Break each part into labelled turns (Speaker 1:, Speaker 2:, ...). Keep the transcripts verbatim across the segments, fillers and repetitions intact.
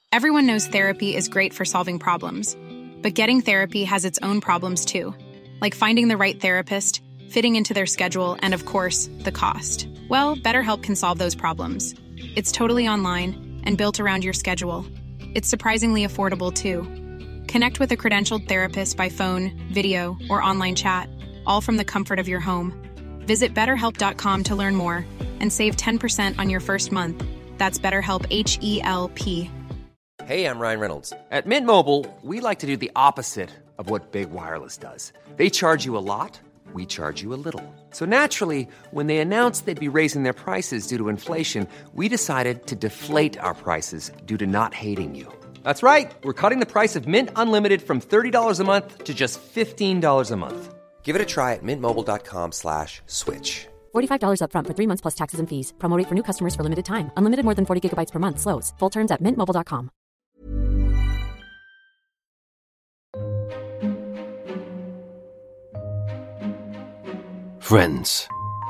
Speaker 1: Everyone knows therapy is great for solving problems, but getting therapy has its own problems too, like finding the right therapist, fitting into their schedule, and of course, the cost. Well, BetterHelp can solve those problems. It's totally online and built around your schedule. It's surprisingly affordable too. Connect with a credentialed therapist by phone, video, or online chat, all from the comfort of your home. Visit better help dot com to learn more and save ten percent on your first month. That's BetterHelp, H E L P.
Speaker 2: Hey, I'm Ryan Reynolds. At Mint Mobile, we like to do the opposite of what Big Wireless does. They charge you a lot, we charge you a little. So naturally, when they announced they'd be raising their prices due to inflation, we decided to deflate our prices due to not hating you. That's right. We're cutting the price of Mint Unlimited from thirty dollars a month to just fifteen dollars a month. Give it a try at mintmobile.com slash switch.
Speaker 3: forty-five dollars up front for three months plus taxes and fees. Promo rate for new customers for limited time. Unlimited more than forty gigabytes per month slows. Full terms at mint mobile dot com.
Speaker 4: Friends,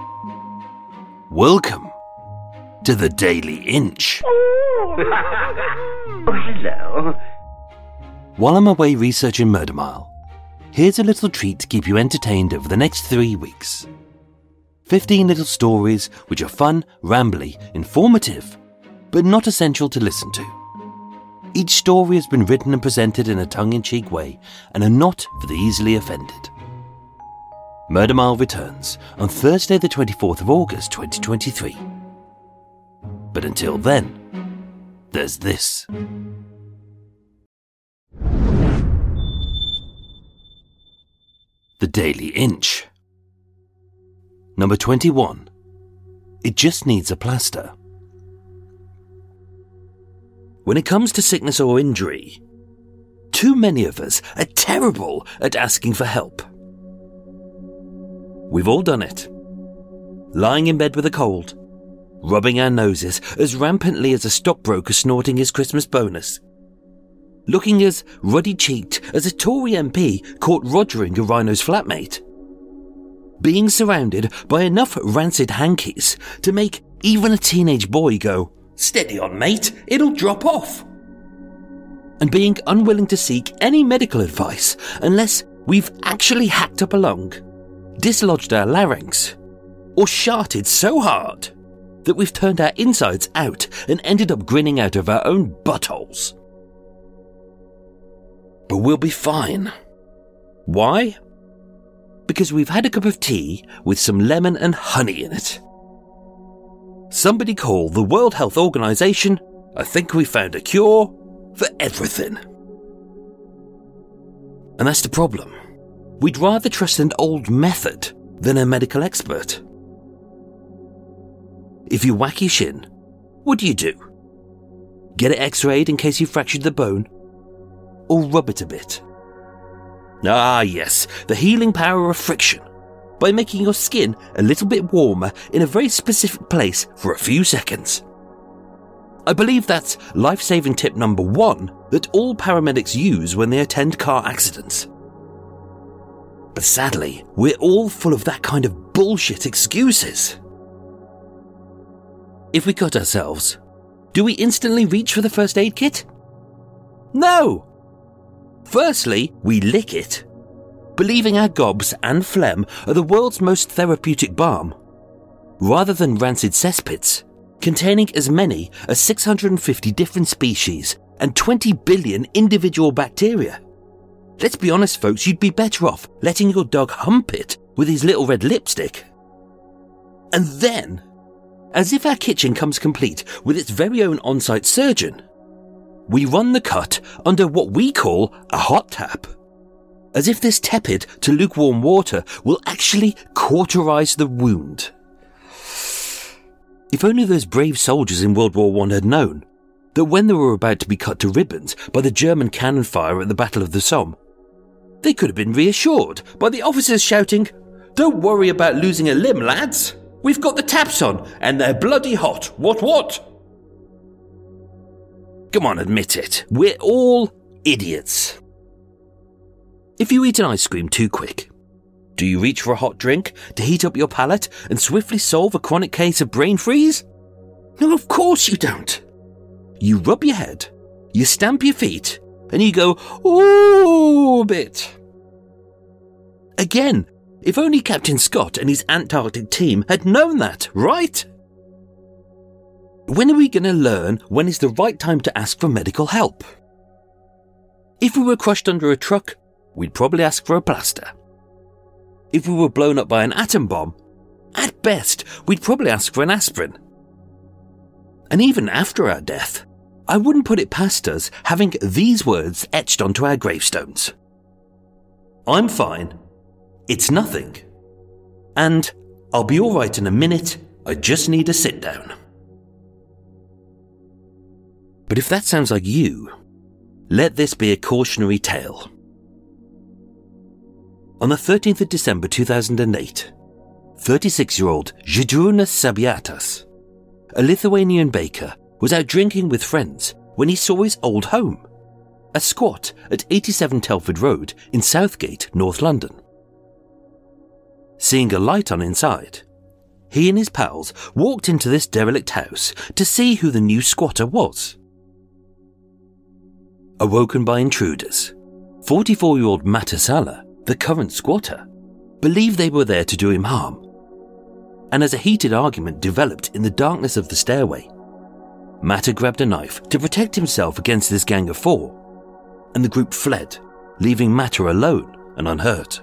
Speaker 4: welcome to the Daily Inch.
Speaker 5: Oh, hello.
Speaker 4: While I'm away researching Murder Mile, here's a little treat to keep you entertained over the next three weeks. fifteen little stories which are fun, rambly, informative, but not essential to listen to. Each story has been written and presented in a tongue-in-cheek way and are not for the easily offended. Murder Mile returns on Thursday the twenty-fourth of August twenty twenty-three. But until then, there's this. The Daily Inch. Number twenty-one. It just needs a plaster. When it comes to sickness or injury, too many of us are terrible at asking for help. We've all done it. Lying in bed with a cold, rubbing our noses as rampantly as a stockbroker snorting his Christmas bonus, looking as ruddy-cheeked as a Tory M P caught rogering a rhino's flatmate, being surrounded by enough rancid hankies to make even a teenage boy go, "Steady on, mate, it'll drop off," and being unwilling to seek any medical advice unless we've actually hacked up a lung, dislodged our larynx, or sharted so hard that we've turned our insides out and ended up grinning out of our own buttholes. But we'll be fine. Why? Because we've had a cup of tea with some lemon and honey in it. Somebody call the World Health Organization. I think we found a cure for everything. And that's the problem. We'd rather trust an old method than a medical expert. If you whack your shin, what do you do? Get it x-rayed in case you fractured the bone? Or rub it a bit? Ah yes, the healing power of friction, by making your skin a little bit warmer in a very specific place for a few seconds. I believe that's life-saving tip number one that all paramedics use when they attend car accidents. But sadly, we're all full of that kind of bullshit excuses. If we cut ourselves, do we instantly reach for the first aid kit? No! Firstly, we lick it, believing our gobs and phlegm are the world's most therapeutic balm, rather than rancid cesspits, containing as many as six hundred fifty different species and twenty billion individual bacteria. Let's be honest, folks, you'd be better off letting your dog hump it with his little red lipstick. And then, as if our kitchen comes complete with its very own on-site surgeon, we run the cut under what we call a hot tap. As if this tepid to lukewarm water will actually cauterize the wound. If only those brave soldiers in World War One had known that when they were about to be cut to ribbons by the German cannon fire at the Battle of the Somme, they could have been reassured by the officers shouting, "Don't worry about losing a limb, lads. We've got the taps on, and they're bloody hot. What, what?" Come on, admit it. We're all idiots. If you eat an ice cream too quick, do you reach for a hot drink to heat up your palate and swiftly solve a chronic case of brain freeze? No, of course you don't. You rub your head, you stamp your feet and you go, ooh, a bit. Again, if only Captain Scott and his Antarctic team had known that, right? When are we going to learn when is the right time to ask for medical help? If we were crushed under a truck, we'd probably ask for a plaster. If we were blown up by an atom bomb, at best, we'd probably ask for an aspirin. And even after our death, I wouldn't put it past us having these words etched onto our gravestones. I'm fine. It's nothing. And I'll be all right in a minute. I just need a sit down. But if that sounds like you, let this be a cautionary tale. On the thirteenth of December two thousand eight, thirty-six-year-old Žydrūnas Sabiatas, a Lithuanian baker, was out drinking with friends when he saw his old home, a squat at eighty-seven Telford Road in Southgate, North London. Seeing a light on inside, he and his pals walked into this derelict house to see who the new squatter was. Awoken by intruders, forty-four-year-old Matasala, the current squatter, believed they were there to do him harm. And as a heated argument developed in the darkness of the stairway, Mata grabbed a knife to protect himself against this gang of four, and the group fled, leaving Mata alone and unhurt.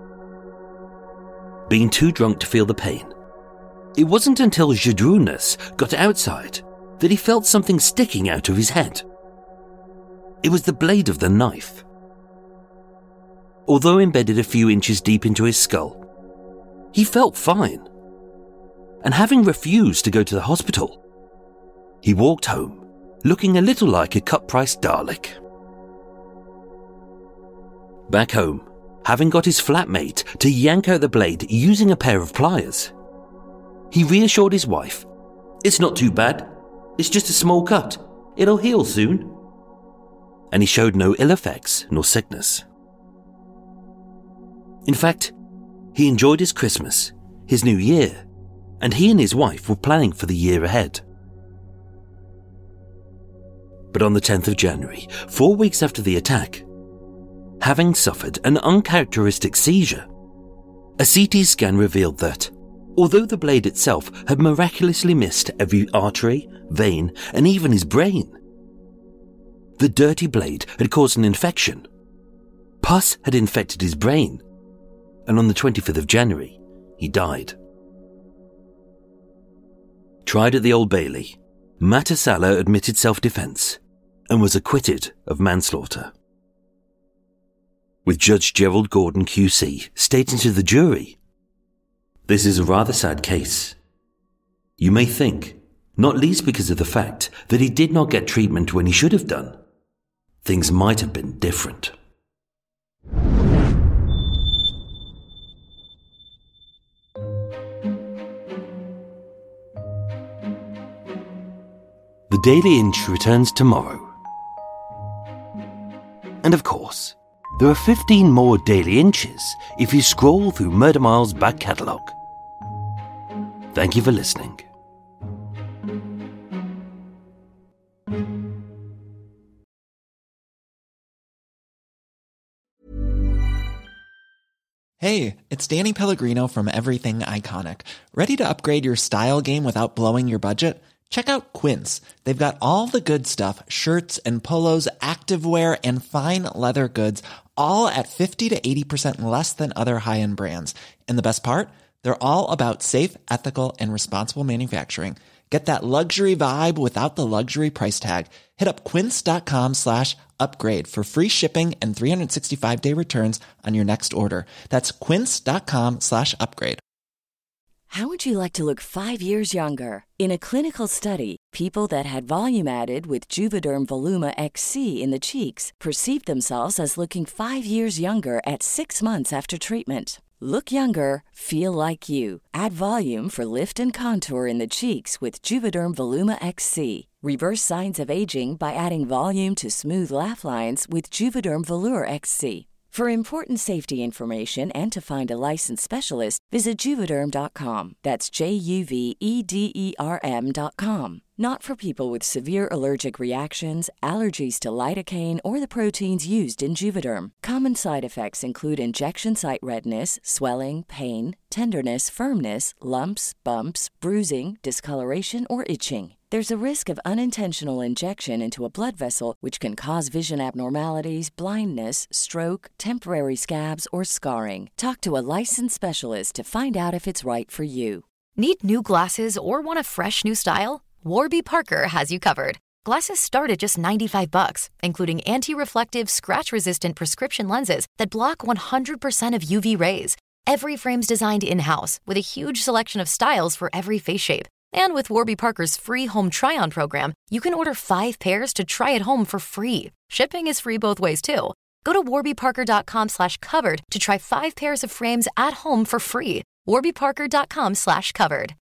Speaker 4: Being too drunk to feel the pain, it wasn't until Žydrūnas got outside that he felt something sticking out of his head. It was the blade of the knife. Although embedded a few inches deep into his skull, he felt fine. And having refused to go to the hospital, he walked home, looking a little like a cut-priced Dalek. Back home, having got his flatmate to yank out the blade using a pair of pliers, he reassured his wife, "It's not too bad. It's just a small cut. It'll heal soon." And he showed no ill effects nor sickness. In fact, he enjoyed his Christmas, his New Year, and he and his wife were planning for the year ahead. But on the tenth of January, four weeks after the attack, having suffered an uncharacteristic seizure, a C T scan revealed that, although the blade itself had miraculously missed every artery, vein, and even his brain, the dirty blade had caused an infection. Pus had infected his brain, and on the twenty-fifth of January, he died. Tried at the Old Bailey, Matasala admitted self-defence and was acquitted of manslaughter. With Judge Gerald Gordon Q C stating to the jury, "This is a rather sad case. You may think, not least because of the fact that he did not get treatment when he should have done, things might have been different." The Daily Inch returns tomorrow. And of course, there are fifteen more Daily Inches if you scroll through Murder Mile's back catalogue. Thank you for listening.
Speaker 5: Hey, it's Danny Pellegrino from Everything Iconic. Ready to upgrade your style game without blowing your budget? Check out Quince. They've got all the good stuff, shirts and polos, activewear, and fine leather goods, all at fifty to eighty percent less than other high-end brands. And the best part? They're all about safe, ethical, and responsible manufacturing. Get that luxury vibe without the luxury price tag. Hit up quince.com slash upgrade for free shipping and three sixty-five day returns on your next order. That's quince.com slash upgrade.
Speaker 6: How would you like to look five years younger? In a clinical study, people that had volume added with Juvederm Voluma X C in the cheeks perceived themselves as looking five years younger at six months after treatment. Look younger, feel like you. Add volume for lift and contour in the cheeks with Juvederm Voluma X C. Reverse signs of aging by adding volume to smooth laugh lines with Juvederm Volure X C. For important safety information and to find a licensed specialist, visit Juvederm dot com. That's J U V E D E R M dot com. Not for people with severe allergic reactions, allergies to lidocaine, or the proteins used in Juvederm. Common side effects include injection site redness, swelling, pain, tenderness, firmness, lumps, bumps, bruising, discoloration, or itching. There's a risk of unintentional injection into a blood vessel, which can cause vision abnormalities, blindness, stroke, temporary scabs, or scarring. Talk to a licensed specialist to find out if it's right for you.
Speaker 7: Need new glasses or want a fresh new style? Warby Parker has you covered. Glasses start at just ninety-five bucks, including anti-reflective, scratch-resistant prescription lenses that block one hundred percent of U V rays. Every frame's designed in-house with a huge selection of styles for every face shape. And with Warby Parker's free home try-on program, you can order five pairs to try at home for free. Shipping is free both ways, too. Go to warbyparker.com slash covered to try five pairs of frames at home for free. warbyparker.com slash covered.